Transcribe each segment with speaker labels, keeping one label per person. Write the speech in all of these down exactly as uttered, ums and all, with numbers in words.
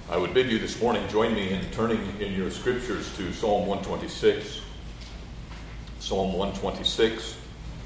Speaker 1: I would bid you this morning join me in turning in your scriptures to Psalm one twenty-six. Psalm one twenty-six.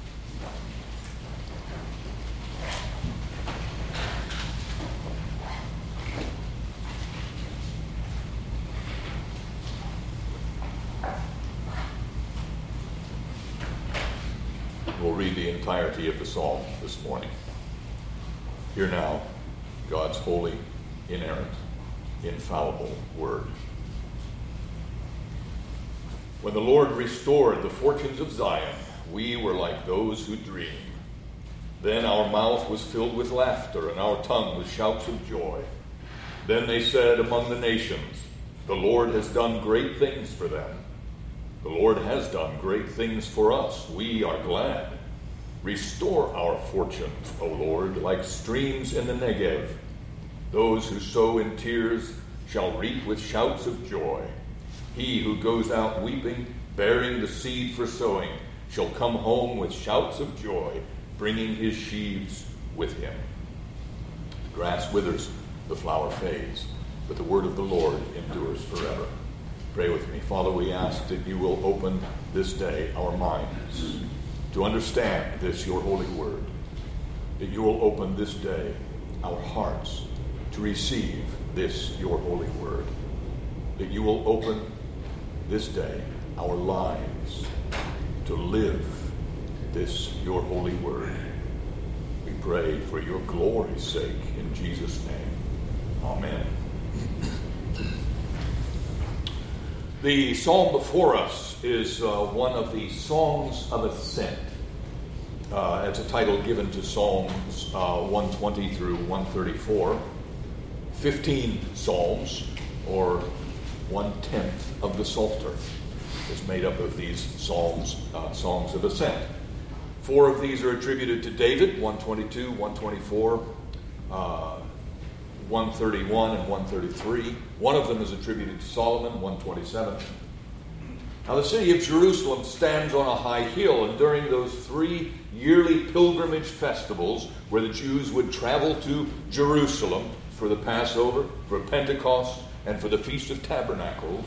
Speaker 1: We'll read the entirety of the psalm this morning. Hear now God's holy, inerrant, infallible word. When the Lord restored the fortunes of Zion, we were like those who dream. Then our mouth was filled with laughter, and our tongue with shouts of joy. Then they said among the nations, the Lord has done great things for them. The Lord has done great things for us. We are glad. Restore our fortunes, O Lord, like streams in the Negev. Those who sow in tears shall reap with shouts of joy. He who goes out weeping, bearing the seed for sowing, shall come home with shouts of joy, bringing his sheaves with him. The grass withers, the flower fades, but the word of the Lord endures forever. Pray with me. Father, we ask that you will open this day our minds to understand this, your holy word. That you will open this day our hearts to receive this, your holy word. That you will open this day our lives to live this, your holy word. We pray for your glory's sake in Jesus' name. Amen. The psalm before us is uh, one of the Songs of Ascent. Uh, it's a title given to Psalms uh, one twenty through one thirty-four. Fifteen psalms, or one-tenth of the Psalter, is made up of these psalms, uh, Songs of Ascent. Four of these are attributed to David, one twenty-two, one twenty-four, uh, one thirty-one, and one thirty-three. One of them is attributed to Solomon, one twenty-seven. Now the city of Jerusalem stands on a high hill, and during those three yearly pilgrimage festivals where the Jews would travel to Jerusalem for the Passover, for Pentecost, and for the Feast of Tabernacles,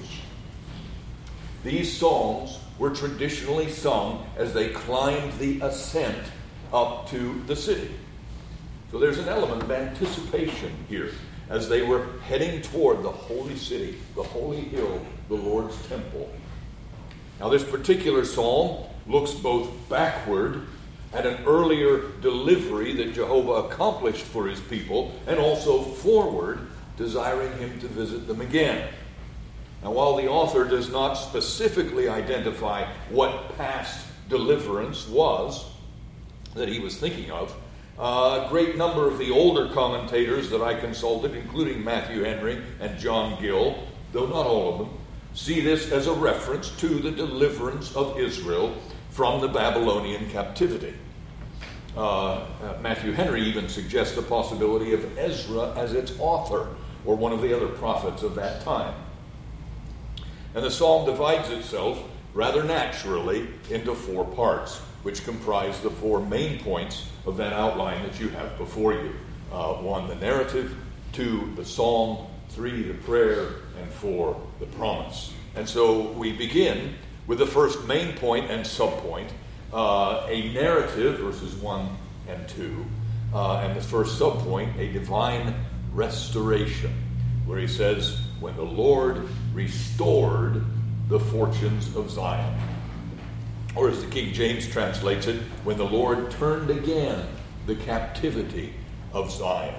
Speaker 1: these psalms were traditionally sung as they climbed the ascent up to the city. So there's an element of anticipation here as they were heading toward the holy city, the holy hill, the Lord's temple. Now this particular psalm looks both backward at an earlier delivery that Jehovah accomplished for his people, and also forward, desiring him to visit them again. Now while the author does not specifically identify what past deliverance was that he was thinking of, Uh, a great number of the older commentators that I consulted, including Matthew Henry and John Gill, though not all of them, see this as a reference to the deliverance of Israel from the Babylonian captivity. Uh, uh, Matthew Henry even suggests the possibility of Ezra as its author, or one of the other prophets of that time. And the psalm divides itself rather naturally into four parts, which comprise the four main points of that outline that you have before you. Uh, one, the narrative. Two, the psalm. Three, the prayer. And four, the promise. And so we begin with the first main point and subpoint, uh, a narrative, verses one and two. Uh, and the first subpoint, a divine restoration, where he says, when the Lord restored the fortunes of Zion. Or as the King James translates it, when the Lord turned again the captivity of Zion.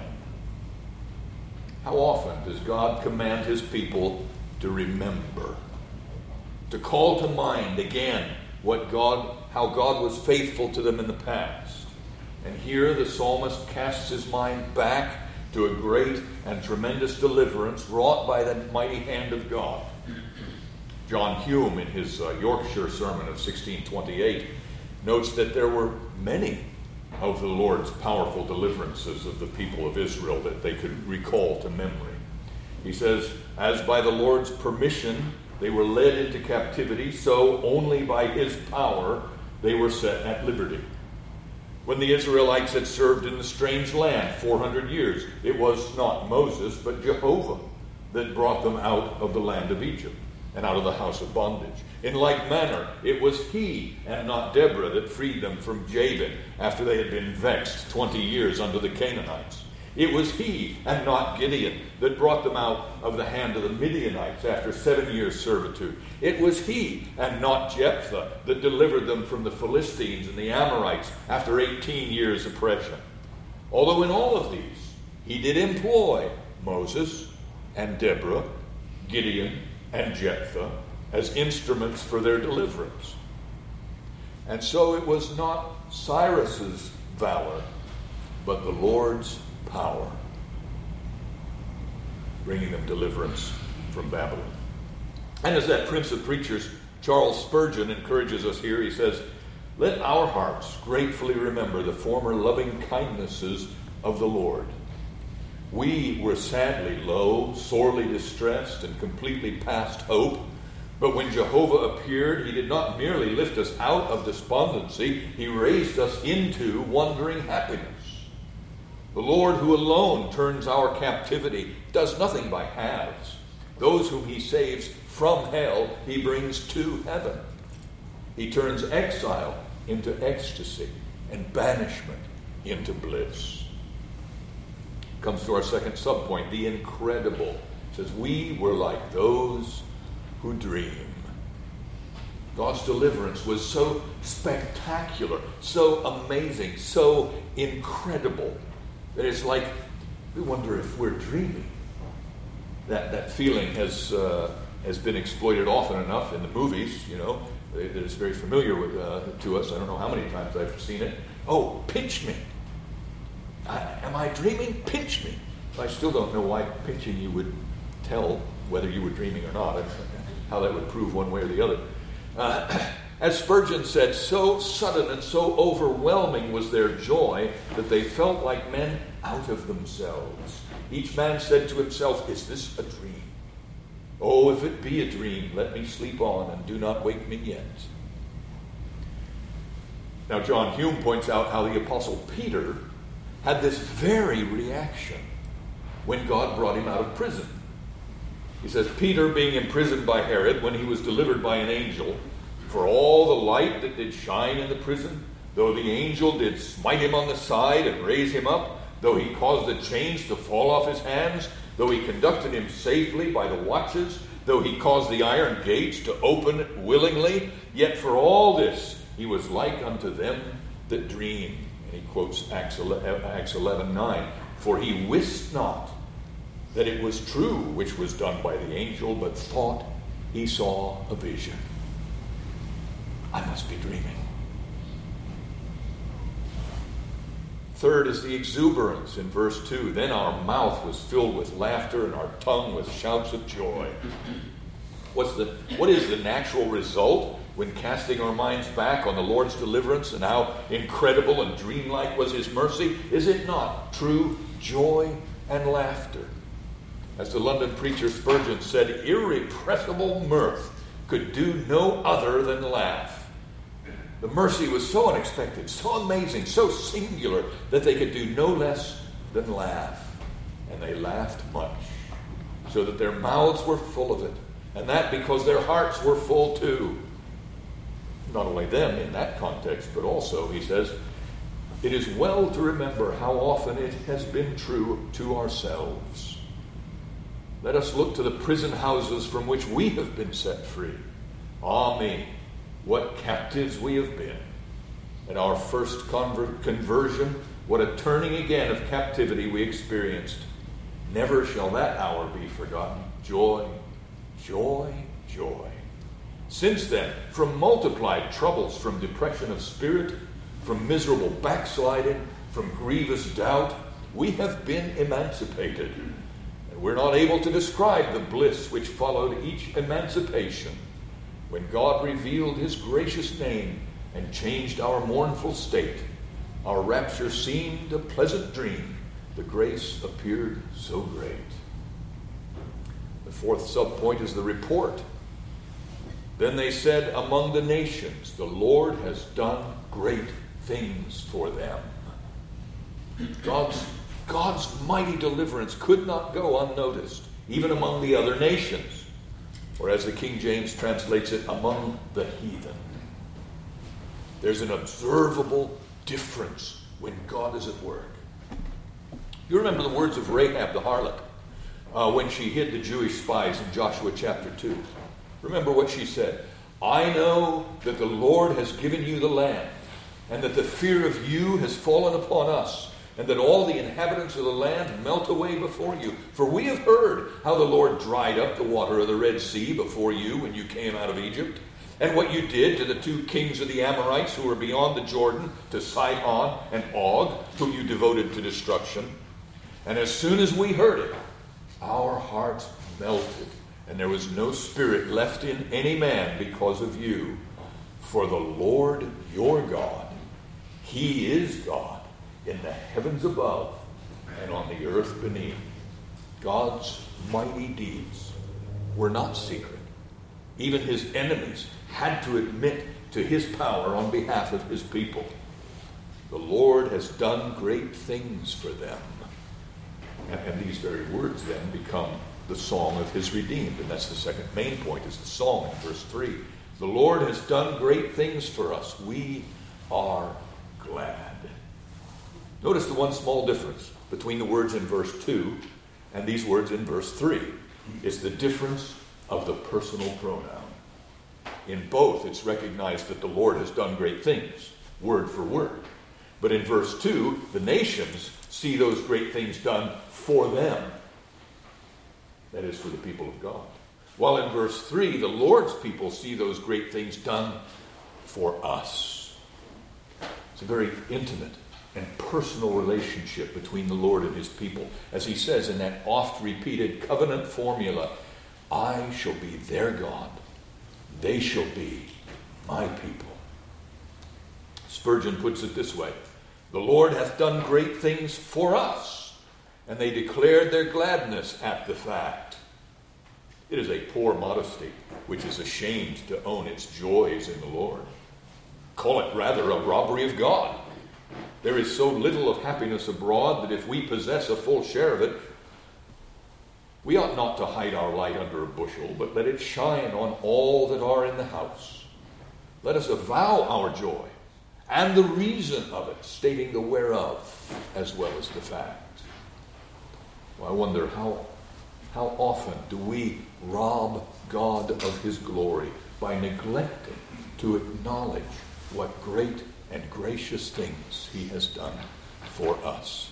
Speaker 1: How often does God command his people to remember, to call to mind again what God, how God was faithful to them in the past? And here the psalmist casts his mind back to a great and tremendous deliverance wrought by the mighty hand of God. John Hume, in his uh, Yorkshire sermon of sixteen twenty-eight, notes that there were many of the Lord's powerful deliverances of the people of Israel that they could recall to memory. He says, as by the Lord's permission they were led into captivity, so only by his power they were set at liberty. When the Israelites had served in the strange land four hundred years, it was not Moses, but Jehovah that brought them out of the land of Egypt and out of the house of bondage. In like manner, it was he and not Deborah that freed them from Jabin after they had been vexed twenty years under the Canaanites. It was he and not Gideon that brought them out of the hand of the Midianites after seven years' servitude. It was he and not Jephthah that delivered them from the Philistines and the Amorites after eighteen years' oppression. Although in all of these he did employ Moses and Deborah, Gideon and Jephthah as instruments for their deliverance. And so it was not Cyrus's valor, but the Lord's power, bringing them deliverance from Babylon. And as that prince of preachers, Charles Spurgeon, encourages us here, he says, "Let our hearts gratefully remember the former loving kindnesses of the Lord. We were sadly low, sorely distressed, and completely past hope. But when Jehovah appeared, he did not merely lift us out of despondency, he raised us into wondering happiness. The Lord, who alone turns our captivity, does nothing by halves. Those whom he saves from hell, he brings to heaven. He turns exile into ecstasy and banishment into bliss." Comes to our second subpoint, the incredible. It says, we were like those who dream. God's deliverance was so spectacular, so amazing, so incredible, that it's like we wonder if we're dreaming. That that feeling has uh, has been exploited often enough in the movies, you know, that it's very familiar with, uh, to us. I don't know how many times I've seen it. Oh, pinch me. I, am I dreaming? Pinch me. I still don't know why pinching you would tell whether you were dreaming or not, how that would prove one way or the other. Uh, as Spurgeon said, so sudden and so overwhelming was their joy that they felt like men out of themselves. Each man said to himself, "Is this a dream? Oh, if it be a dream, let me sleep on and do not wake me yet." Now, John Hume points out how the Apostle Peter had this very reaction when God brought him out of prison. He says, Peter, being imprisoned by Herod, when he was delivered by an angel, for all the light that did shine in the prison, though the angel did smite him on the side and raise him up, though he caused the chains to fall off his hands, though he conducted him safely by the watches, though he caused the iron gates to open willingly, yet for all this he was like unto them that dream. And he quotes Acts eleven nine. For he wist not that it was true which was done by the angel, but thought he saw a vision. I must be dreaming. Third is the exuberance in verse two. Then our mouth was filled with laughter and our tongue with shouts of joy. What's the, what is the natural result when casting our minds back on the Lord's deliverance and how incredible and dreamlike was his mercy? Is it not true joy and laughter? As the London preacher Spurgeon said, irrepressible mirth could do no other than laugh. The mercy was so unexpected, so amazing, so singular, that they could do no less than laugh. And they laughed much, so that their mouths were full of it, and that because their hearts were full too. Not only them in that context, but also, he says, it is well to remember how often it has been true to ourselves. Let us look to the prison houses from which we have been set free. Ah me, what captives we have been. At our first conver- conversion, what a turning again of captivity we experienced. Never shall that hour be forgotten. Joy, joy, joy. Since then, from multiplied troubles, from depression of spirit, from miserable backsliding, from grievous doubt, we have been emancipated. And we're not able to describe the bliss which followed each emancipation. When God revealed his gracious name and changed our mournful state, our rapture seemed a pleasant dream. The grace appeared so great. The fourth subpoint is the report. Then they said among the nations, the Lord has done great things for them. God's, God's mighty deliverance could not go unnoticed. even among the other nations, or as the King James translates it, among the heathen. There's an observable difference when God is at work. You remember the words of Rahab the harlot uh, when she hid the Jewish spies in Joshua chapter two. Remember what she said. I know that the Lord has given you the land, and that the fear of you has fallen upon us, and that all the inhabitants of the land melt away before you. For we have heard how the Lord dried up the water of the Red Sea before you when you came out of Egypt, and what you did to the two kings of the Amorites who were beyond the Jordan, to Sihon and Og, whom you devoted to destruction. And as soon as we heard it, our hearts melted, and there was no spirit left in any man because of you. For the Lord your God, He is God in the heavens above and on the earth beneath. God's mighty deeds were not secret. Even His enemies had to admit to His power on behalf of His people. The Lord has done great things for them. And, and these very words then become the song of His redeemed. And that's the second main point, is the song in verse three. The Lord has done great things for us. We are glad. Notice the one small difference between the words in verse two and these words in verse three. It's the difference of the personal pronoun. In both, it's recognized that the Lord has done great things, word for word. But in verse two, the nations see those great things done for them. That is, for the people of God. While in verse three, the Lord's people see those great things done for us. It's a very intimate and personal relationship between the Lord and His people. As He says in that oft-repeated covenant formula, I shall be their God. They shall be my people. Spurgeon puts it this way. The Lord hath done great things for us, and they declared their gladness at the fact. It is a poor modesty which is ashamed to own its joys in the Lord. Call it rather a robbery of God. There is so little of happiness abroad that if we possess a full share of it, we ought not to hide our light under a bushel, but let it shine on all that are in the house. Let us avow our joy and the reason of it, stating the whereof as well as the fact. Well, I wonder how, how often do we rob God of His glory by neglecting to acknowledge what great and gracious things He has done for us,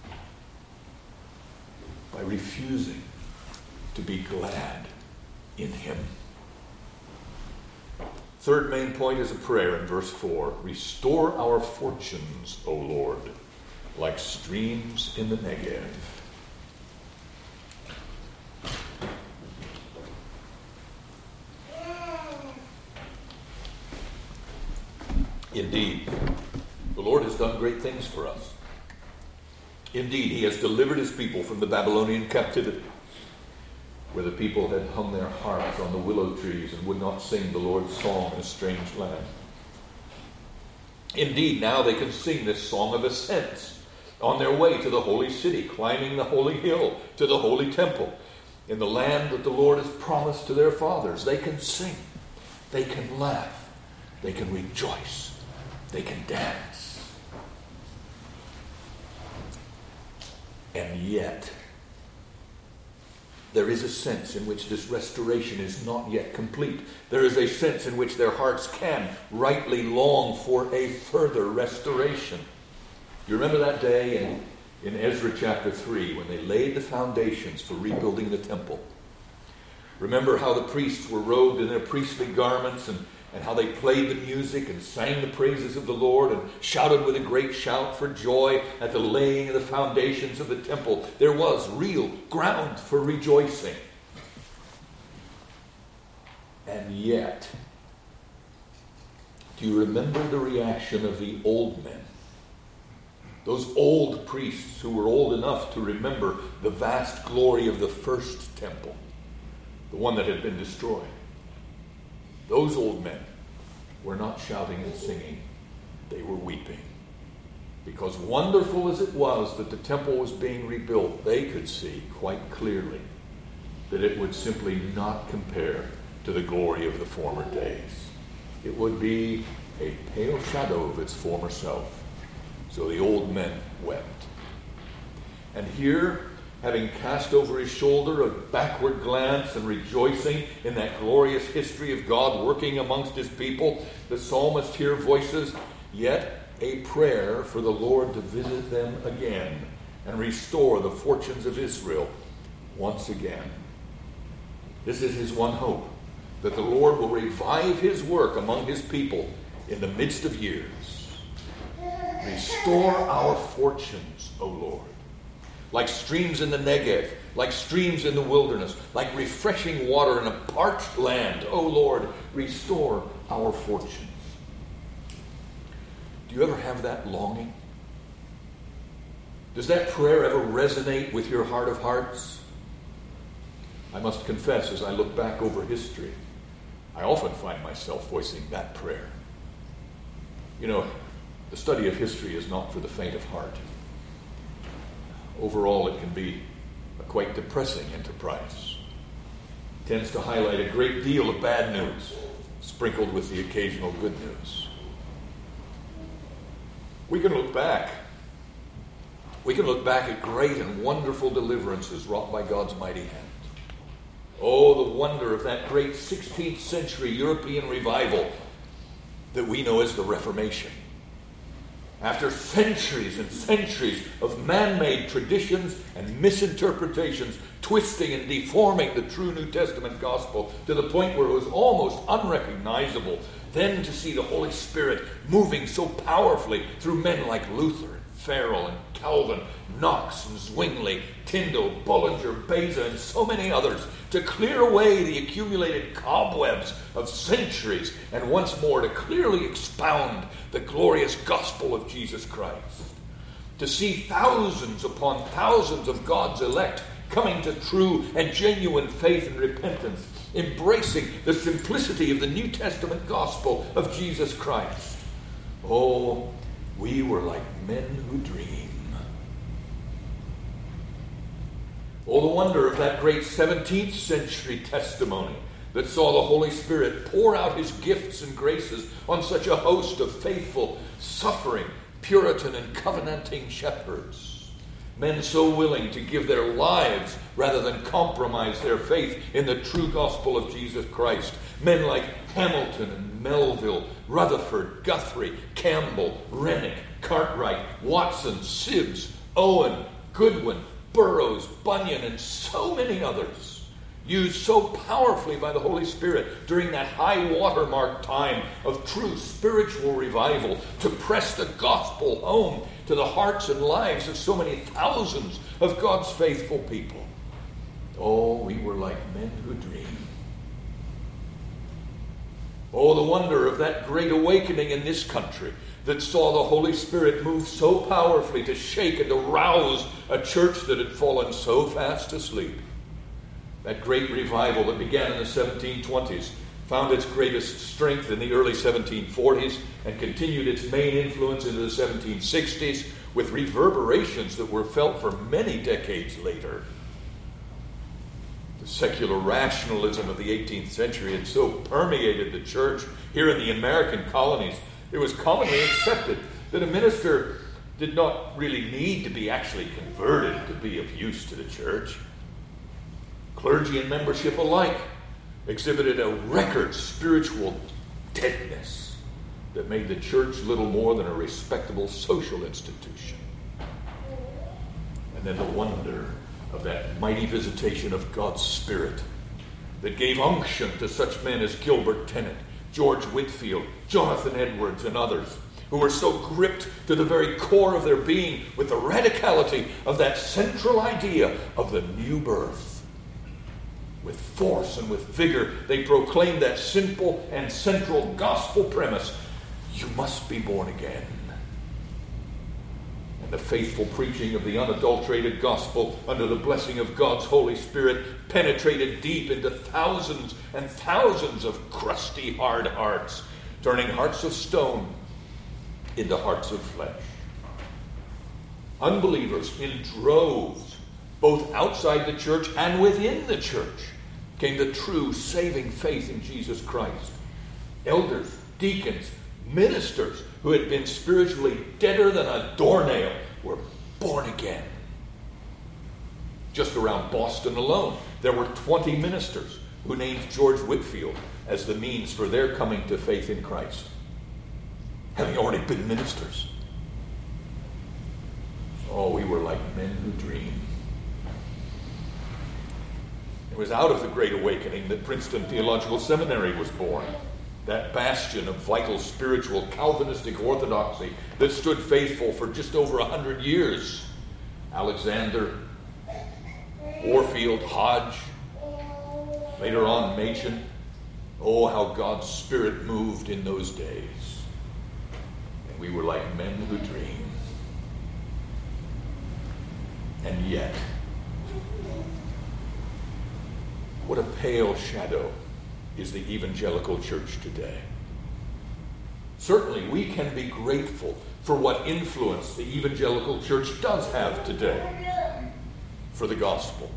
Speaker 1: by refusing to be glad in Him. Third main point is a prayer in verse four. Restore our fortunes, O Lord, like streams in the Negev. Indeed, the Lord has done great things for us. Indeed, He has delivered His people from the Babylonian captivity, where the people had hung their harps on the willow trees and would not sing the Lord's song in a strange land. Indeed, now they can sing this song of ascents on their way to the holy city, climbing the holy hill to the holy temple, in the land that the Lord has promised to their fathers. They can sing, they can laugh, they can rejoice, they can dance. And yet, there is a sense in which this restoration is not yet complete. There is a sense in which their hearts can rightly long for a further restoration. You remember that day in, in Ezra chapter three when they laid the foundations for rebuilding the temple? Remember how the priests were robed in their priestly garments and, and how they played the music and sang the praises of the Lord and shouted with a great shout for joy at the laying of the foundations of the temple. There was real ground for rejoicing. And yet, do you remember the reaction of the old men? Those old priests who were old enough to remember the vast glory of the first temple, the one that had been destroyed. Those old men were not shouting and singing. They were weeping. Because wonderful as it was that the temple was being rebuilt, they could see quite clearly that it would simply not compare to the glory of the former days. It would be a pale shadow of its former self. So the old men wept. And here, having cast over his shoulder a backward glance and rejoicing in that glorious history of God working amongst his people, the psalmist here voices yet a prayer for the Lord to visit them again and restore the fortunes of Israel once again. This is his one hope, that the Lord will revive his work among his people in the midst of years. Restore our fortunes, O Lord. Like streams in the Negev, like streams in the wilderness, like refreshing water in a parched land. O Lord, restore our fortunes. Do you ever have that longing? Does that prayer ever resonate with your heart of hearts? I must confess, as I look back over history, I often find myself voicing that prayer. You know, the study of history is not for the faint of heart. Overall, it can be a quite depressing enterprise. It tends to highlight a great deal of bad news, sprinkled with the occasional good news. We can look back. We can look back at great and wonderful deliverances wrought by God's mighty hand. Oh, the wonder of that great sixteenth century European revival that we know as the Reformation. After centuries and centuries of man-made traditions and misinterpretations, twisting and deforming the true New Testament gospel to the point where it was almost unrecognizable, then to see the Holy Spirit moving so powerfully through men like Luther, and Farel, and Calvin, Knox, and Zwingli, Tyndale, Bullinger, Beza, and so many others, to clear away the accumulated cobwebs of centuries and once more to clearly expound the glorious gospel of Jesus Christ. To see thousands upon thousands of God's elect coming to true and genuine faith and repentance, embracing the simplicity of the New Testament gospel of Jesus Christ. Oh, we were like men who dream. Oh, the wonder of that great seventeenth century testimony that saw the Holy Spirit pour out his gifts and graces on such a host of faithful, suffering, Puritan, and covenanting shepherds. Men so willing to give their lives rather than compromise their faith in the true gospel of Jesus Christ. Men like Hamilton and Melville, Rutherford, Guthrie, Campbell, Rennick, Cartwright, Watson, Sibbs, Owen, Goodwin, Burroughs, Bunyan, and so many others, used so powerfully by the Holy Spirit during that high watermark time of true spiritual revival to press the gospel home to the hearts and lives of so many thousands of God's faithful people. Oh, we were like men who dream. Oh, the wonder of that great awakening in this country that saw the Holy Spirit move so powerfully to shake and to rouse a church that had fallen so fast asleep. That great revival that began in the seventeen twenties found its greatest strength in the early seventeen forties and continued its main influence into the seventeen sixties with reverberations that were felt for many decades later. The secular rationalism of the eighteenth century had so permeated the church here in the American colonies, it was commonly accepted that a minister did not really need to be actually converted to be of use to the church. Clergy and membership alike exhibited a record spiritual deadness that made the church little more than a respectable social institution. And then the wonder of that mighty visitation of God's Spirit that gave unction to such men as Gilbert Tennant, George Whitefield, Jonathan Edwards, and others, who were so gripped to the very core of their being with the radicality of that central idea of the new birth. With force and with vigor, they proclaimed that simple and central gospel premise: you must be born again. And the faithful preaching of the unadulterated gospel under the blessing of God's Holy Spirit penetrated deep into thousands and thousands of crusty, hard hearts, turning hearts of stone into hearts of flesh. Unbelievers in droves, both outside the church and within the church, came the true saving faith in Jesus Christ. Elders, deacons, ministers who had been spiritually deader than a doornail were born again. Just around Boston alone, there were twenty ministers who named George Whitefield as the means for their coming to faith in Christ, having already been ministers. Oh, we were like men who dream. It was out of the Great Awakening that Princeton Theological Seminary was born, that bastion of vital spiritual Calvinistic orthodoxy that stood faithful for just over a hundred years. Alexander, Warfield, Hodge, later on Machen. Oh, how God's Spirit moved in those days. And we were like men who dream. And yet, what a pale shadow is the evangelical church today. Certainly, we can be grateful for what influence the evangelical church does have today for the gospel.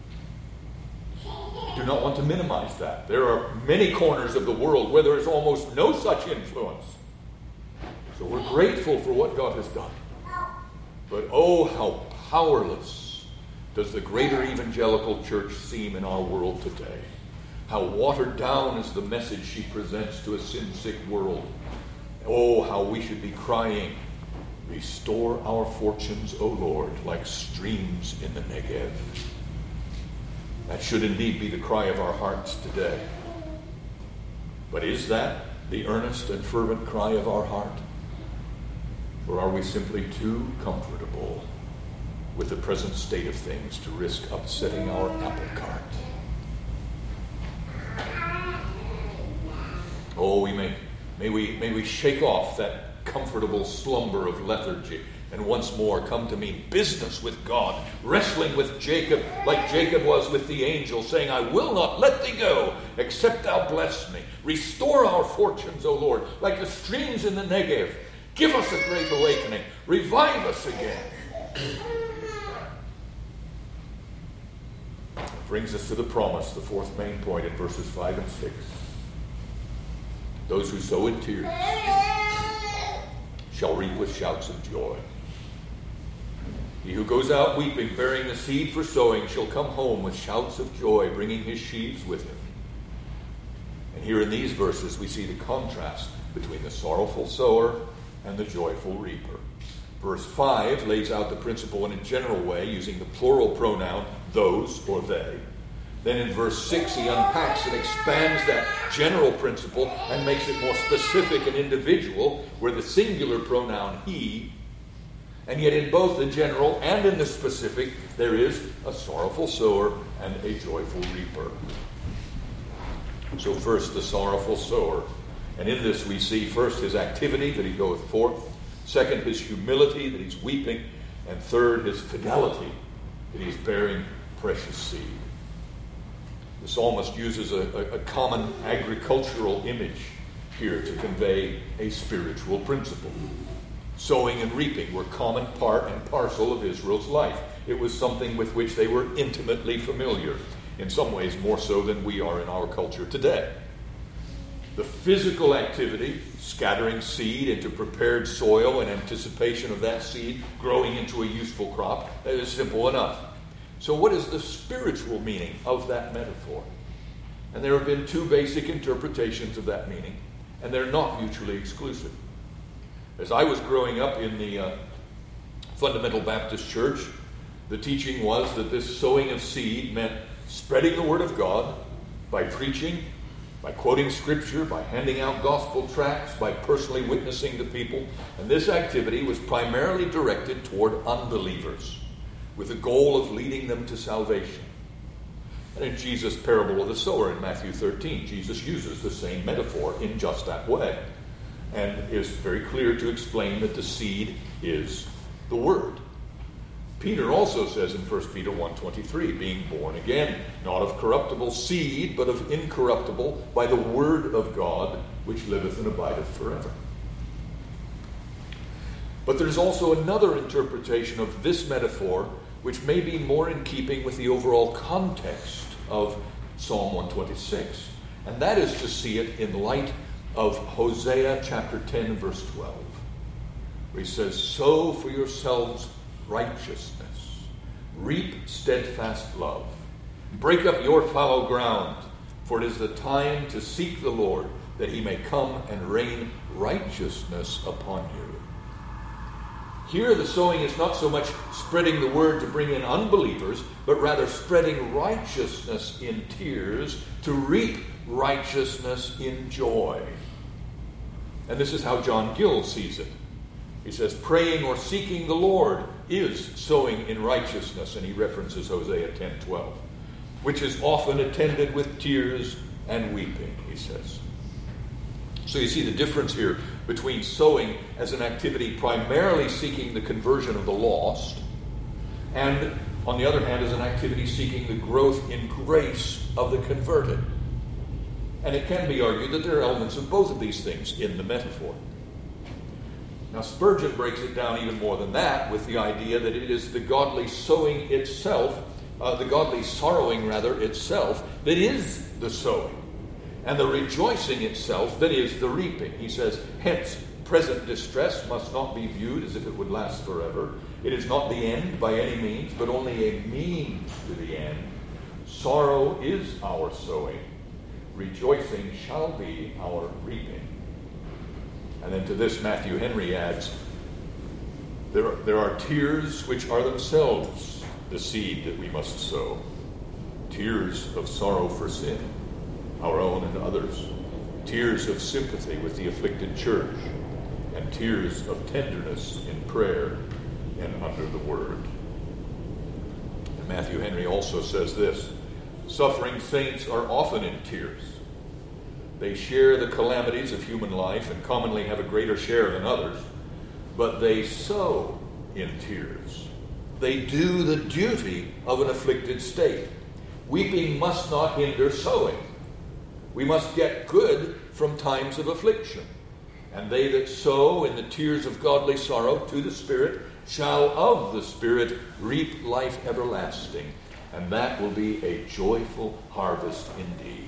Speaker 1: I do not want to minimize that. There are many corners of the world where there is almost no such influence. So we're grateful for what God has done. But oh, how powerless does the greater evangelical church seem in our world today. How watered down is the message she presents to a sin-sick world. Oh, how we should be crying, "Restore our fortunes, O Lord, like streams in the Negev." That should indeed be the cry of our hearts today. But is that the earnest and fervent cry of our heart? Or are we simply too comfortable with the present state of things to risk upsetting our apple cart? Oh, we may, may we may we shake off that comfortable slumber of lethargy and once more come to mean business with God, wrestling with Jacob like Jacob was with the angel, saying, "I will not let thee go, except thou bless me. Restore our fortunes, O Lord, like the streams in the Negev. Give us a great awakening. Revive us again." That brings us to the promise, the fourth main point in verses five and six. Those who sow in tears shall reap with shouts of joy. He who goes out weeping, bearing the seed for sowing, shall come home with shouts of joy, bringing his sheaves with him. And here in these verses we see the contrast between the sorrowful sower and the joyful reaper. Verse five lays out the principle in a general way, using the plural pronoun those or they. Then in verse six he unpacks and expands that general principle and makes it more specific and individual, where the singular pronoun he. And yet in both the general and in the specific, there is a sorrowful sower and a joyful reaper. So first, the sorrowful sower. And in this we see first his activity, that he goeth forth. Second, his humility, that he's weeping. And third, his fidelity, that he's bearing precious seed. The psalmist uses a, a, a common agricultural image here to convey a spiritual principle. Sowing and reaping were common part and parcel of Israel's life. It was something with which they were intimately familiar, in some ways more so than we are in our culture today. The physical activity, scattering seed into prepared soil in anticipation of that seed growing into a useful crop, that is simple enough. So what is the spiritual meaning of that metaphor? And there have been two basic interpretations of that meaning, and they're not mutually exclusive. As I was growing up in the uh, Fundamental Baptist Church, the teaching was that this sowing of seed meant spreading the Word of God by preaching, by quoting Scripture, by handing out gospel tracts, by personally witnessing to people. And this activity was primarily directed toward unbelievers, with the goal of leading them to salvation. And in Jesus' parable of the sower in Matthew thirteen, Jesus uses the same metaphor in just that way, and is very clear to explain that the seed is the Word. Peter also says in First Peter one twenty-three, being born again, not of corruptible seed, but of incorruptible, by the Word of God, which liveth and abideth forever. But there's also another interpretation of this metaphor which may be more in keeping with the overall context of Psalm one twenty-six. And that is to see it in light of Hosea chapter ten, verse twelve, where he says, "Sow for yourselves righteousness, reap steadfast love, break up your fallow ground, for it is the time to seek the Lord, that he may come and rain righteousness upon you." Here the sowing is not so much spreading the word to bring in unbelievers, but rather spreading righteousness in tears to reap righteousness in joy. And this is how John Gill sees it. He says, praying or seeking the Lord is sowing in righteousness, and he references Hosea ten twelve, which is often attended with tears and weeping, he says. So you see the difference here between sowing as an activity primarily seeking the conversion of the lost, and on the other hand as an activity seeking the growth in grace of the converted. And it can be argued that there are elements of both of these things in the metaphor. Now Spurgeon breaks it down even more than that with the idea that it is the godly sowing itself, uh, the godly sorrowing rather itself, that is the sowing, and the rejoicing itself that is the reaping. He says, hence, present distress must not be viewed as if it would last forever. It is not the end by any means, but only a means to the end. Sorrow is our sowing. Rejoicing shall be our reaping. And then to this Matthew Henry adds, there are, there are tears which are themselves the seed that we must sow. Tears of sorrow for sin, our own and others. Tears of sympathy with the afflicted church. And tears of tenderness in prayer and under the word. And Matthew Henry also says this, suffering saints are often in tears. They share the calamities of human life and commonly have a greater share than others, but they sow in tears. They do the duty of an afflicted state. Weeping must not hinder sowing. We must get good from times of affliction. And they that sow in the tears of godly sorrow to the Spirit shall of the Spirit reap life everlasting. And that will be a joyful harvest indeed.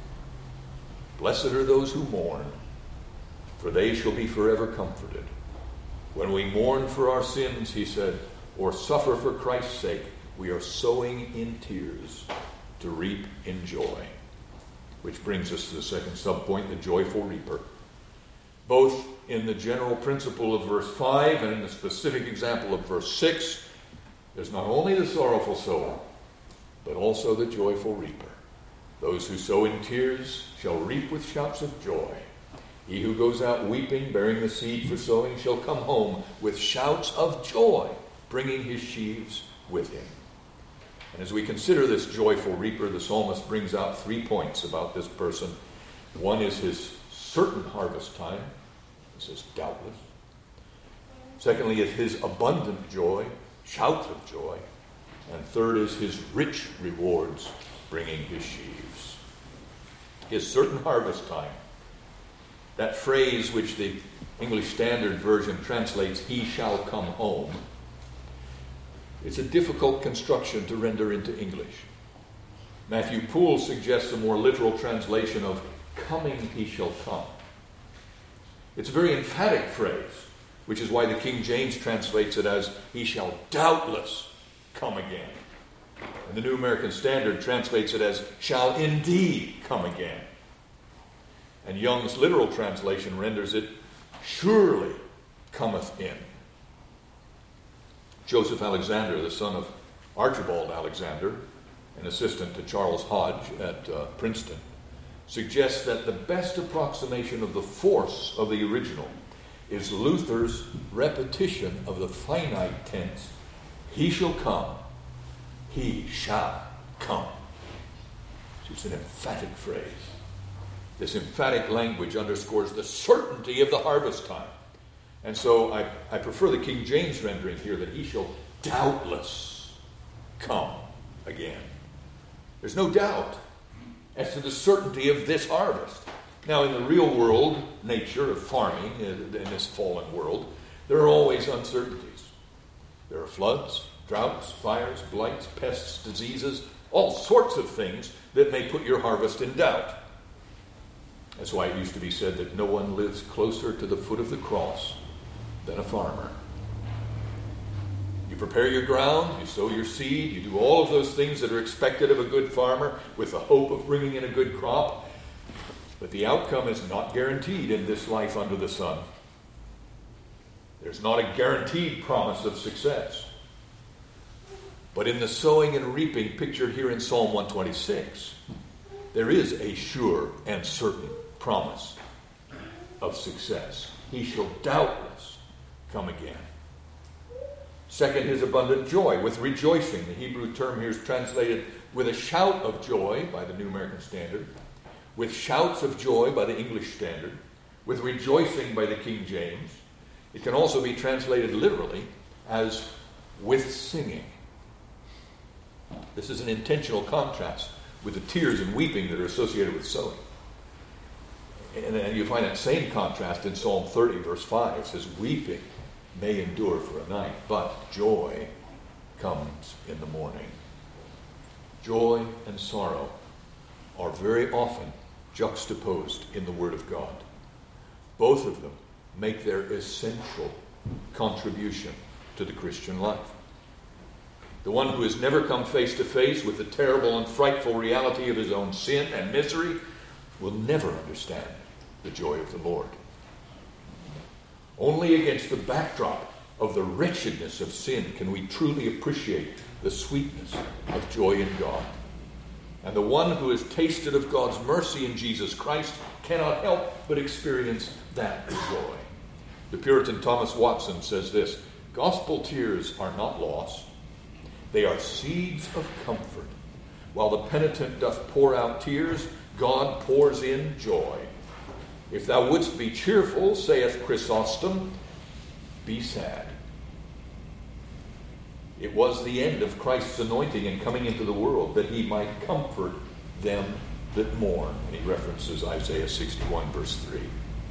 Speaker 1: Blessed are those who mourn, for they shall be forever comforted. When we mourn for our sins, he said, or suffer for Christ's sake, we are sowing in tears to reap in joy. Which brings us to the second subpoint, the joyful reaper. Both in the general principle of verse five and in the specific example of verse six, there's not only the sorrowful sower, but also the joyful reaper. Those who sow in tears shall reap with shouts of joy. He who goes out weeping, bearing the seed for sowing, shall come home with shouts of joy, bringing his sheaves with him. And as we consider this joyful reaper, the psalmist brings out three points about this person. One is his certain harvest time. He says, doubtless. Secondly is his abundant joy, shouts of joy. And third is his rich rewards, bringing his sheaves. His certain harvest time. That phrase which the English Standard Version translates, he shall come home. It's a difficult construction to render into English. Matthew Poole suggests a more literal translation of, coming he shall come. It's a very emphatic phrase, which is why the King James translates it as, he shall doubtless come again. And the New American Standard translates it as, shall indeed come again. And Young's literal translation renders it, surely cometh in. Joseph Alexander, the son of Archibald Alexander, an assistant to Charles Hodge at uh, Princeton, suggests that the best approximation of the force of the original is Luther's repetition of the finite tense, he shall come, he shall come. It's an emphatic phrase. This emphatic language underscores the certainty of the harvest time. And so I, I prefer the King James rendering here, that he shall doubtless come again. There's no doubt as to the certainty of this harvest. Now, in the real world nature of farming, in this fallen world, there are always uncertainties. There are floods, droughts, fires, blights, pests, diseases, all sorts of things that may put your harvest in doubt. That's why it used to be said that no one lives closer to the foot of the cross than a farmer. You prepare your ground, you sow your seed, you do all of those things that are expected of a good farmer with the hope of bringing in a good crop. But the outcome is not guaranteed in this life under the sun. There's not a guaranteed promise of success. But in the sowing and reaping pictured here in Psalm one twenty-six, there is a sure and certain promise of success. He shall doubtless come again. Second, his abundant joy with rejoicing. The Hebrew term here is translated with a shout of joy by the New American Standard, with shouts of joy by the English Standard, with rejoicing by the King James. It can also be translated literally as with singing. This is an intentional contrast with the tears and weeping that are associated with sowing. And then you find that same contrast in Psalm thirty, verse five. It says, weeping may endure for a night, but joy comes in the morning. Joy and sorrow are very often juxtaposed in the Word of God. Both of them make their essential contribution to the Christian life. The one who has never come face to face with the terrible and frightful reality of his own sin and misery will never understand the joy of the Lord. Only against the backdrop of the wretchedness of sin can we truly appreciate the sweetness of joy in God. And the one who has tasted of God's mercy in Jesus Christ cannot help but experience that joy. The Puritan Thomas Watson says this, gospel tears are not lost. They are seeds of comfort. While the penitent doth pour out tears, God pours in joy. If thou wouldst be cheerful, saith Chrysostom, be sad. It was the end of Christ's anointing and coming into the world that he might comfort them that mourn. And he references Isaiah sixty-one, verse three.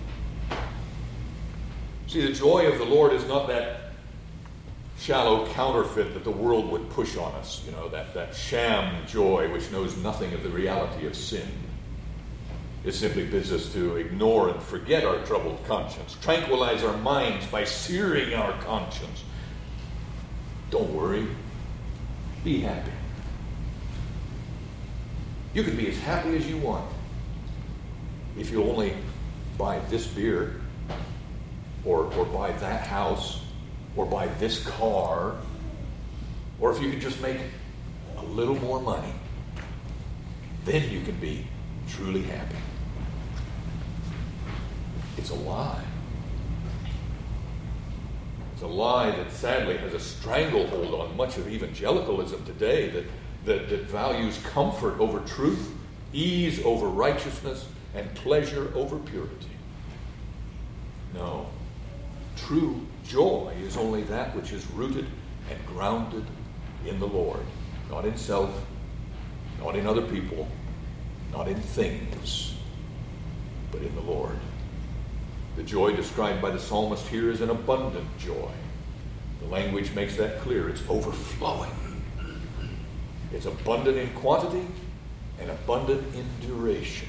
Speaker 1: See, the joy of the Lord is not that shallow counterfeit that the world would push on us, you know, that, that sham joy which knows nothing of the reality of sin. It simply bids us to ignore and forget our troubled conscience, tranquilize our minds by searing our conscience. Don't worry. Be happy. You can be as happy as you want if you only buy this beer or, or buy that house or buy this ar, or if you could just make a little more money. Then you can be truly happy. It's a lie. It's a lie that sadly has a stranglehold on much of evangelicalism today, that, that, that values comfort over truth, ease over righteousness, and pleasure over purity. No. True joy is only that which is rooted and grounded in the Lord, not in self, not in other people, not in things, but in the Lord. The joy described by the psalmist here is an abundant joy. The language makes that clear. It's overflowing. It's abundant in quantity and abundant in duration.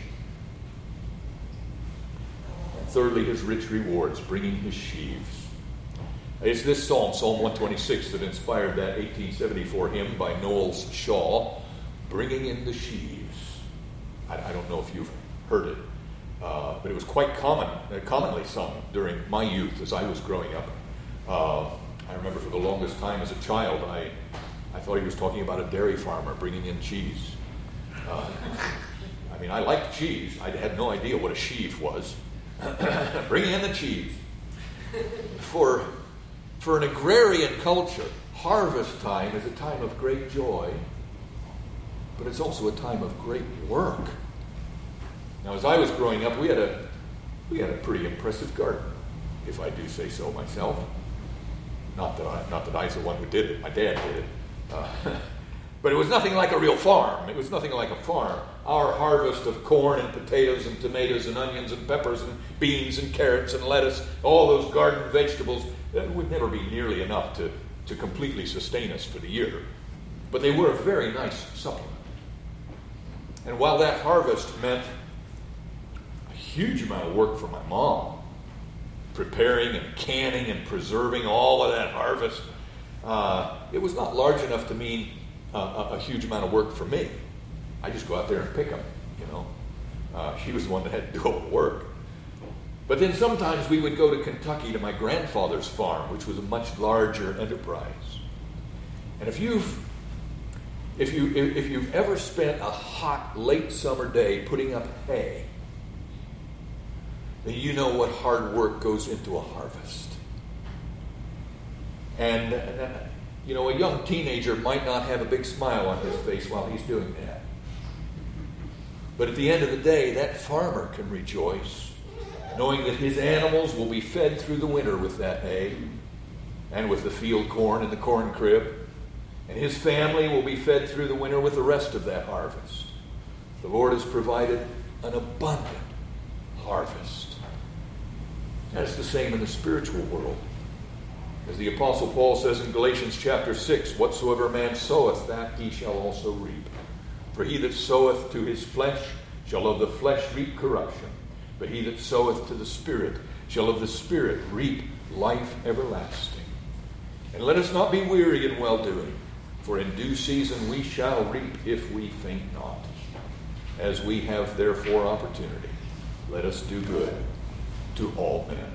Speaker 1: And thirdly, his rich rewards, bringing his sheaves. It's this psalm, Psalm one twenty-six, that inspired that eighteen seventy-four hymn by Knowles Shaw, Bringing in the Sheaves. I, I don't know if you've heard it, uh, but it was quite common, uh, commonly sung during my youth as I was growing up. Uh, I remember for the longest time as a child, I, I thought he was talking about a dairy farmer bringing in cheese. Uh, I mean, I liked cheese. I had no idea what a sheaf was. Bringing in the cheese. For... For an agrarian culture, harvest time is a time of great joy, but it's also a time of great work. Now, as I was growing up, we had a we had a pretty impressive garden, if I do say so myself. Not that I not that I was the one who did it; my dad did it. Uh, but it was nothing like a real farm. It was nothing like a farm. Our harvest of corn and potatoes and tomatoes and onions and peppers and beans and carrots and lettuce, all those garden vegetables, that would never be nearly enough to, to completely sustain us for the year, but they were a very nice supplement. And while that harvest meant a huge amount of work for my mom, preparing and canning and preserving all of that harvest, uh, it was not large enough to mean uh, a, a huge amount of work for me. I just go out there and pick them, you know. Uh, she was the one that had to do all the work. But then sometimes we would go to Kentucky to my grandfather's farm, which was a much larger enterprise. And if you've if you if you've ever spent a hot late summer day putting up hay, then you know what hard work goes into a harvest. And, and you know, a young teenager might not have a big smile on his face while he's doing that. But at the end of the day, that farmer can rejoice, knowing that his animals will be fed through the winter with that hay and with the field corn and the corn crib. And his family will be fed through the winter with the rest of that harvest. The Lord has provided an abundant harvest. That's the same in the spiritual world. As the Apostle Paul says in Galatians chapter six, whatsoever a man soweth, that he shall also reap. For he that soweth to his flesh shall of the flesh reap corruption. But he that soweth to the Spirit shall of the Spirit reap life everlasting. And let us not be weary in well-doing, for in due season we shall reap if we faint not. As we have therefore opportunity, let us do good to all men.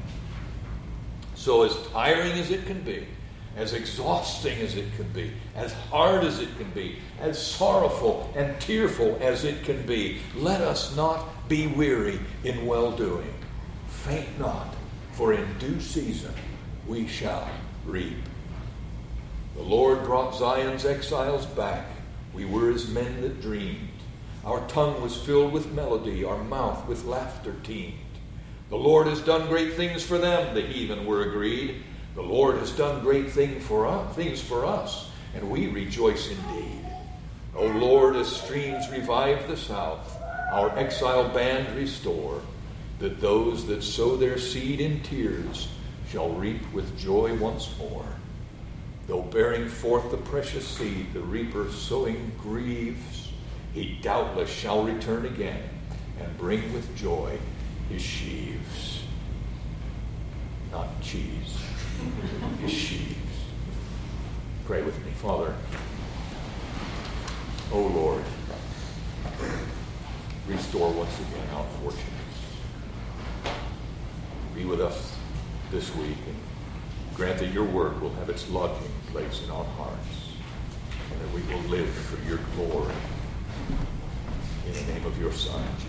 Speaker 1: So as tiring as it can be, as exhausting as it can be, as hard as it can be, as sorrowful and tearful as it can be, let us not be weary in well-doing. Faint not, for in due season we shall reap. The Lord brought Zion's exiles back. We were as men that dreamed. Our tongue was filled with melody, our mouth with laughter teemed. The Lord has done great things for them, the heathen were agreed. The Lord has done great thing for us, things for us, and we rejoice indeed. O Lord, as streams revive the south, our exile band restore, that those that sow their seed in tears shall reap with joy once more. Though bearing forth the precious seed, the reaper sowing grieves, he doubtless shall return again and bring with joy his sheaves. Not cheese. His sheaves. Pray with me. Father, O Lord, restore once again our fortunes. Be with us this week and grant that your word will have its lodging place in our hearts and that we will live for your glory. In the name of your Son,